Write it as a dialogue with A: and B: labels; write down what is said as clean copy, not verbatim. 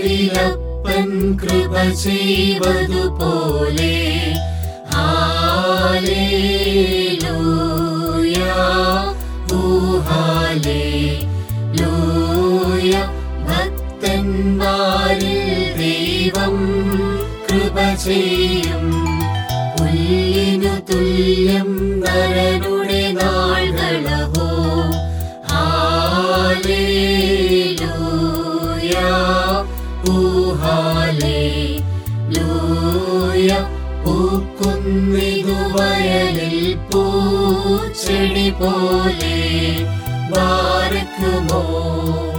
A: പാരിലപ്പൻ കൃപ ചെയ്വതുപോലെ hallelujah hallelujah. ഭക്തന്മാരിൽ ദൈവം കൃപ ചെയ്യും. പുല്ലിനു തുല്യം നരനുടെ നാൾകളഹോ ഹല്ലേലൂയ ഹല്ലേലൂയ. പൂക്കുന്നിതു വയലിൽ പൂച്ചെടി പോലെ ബാരക്കുമോ.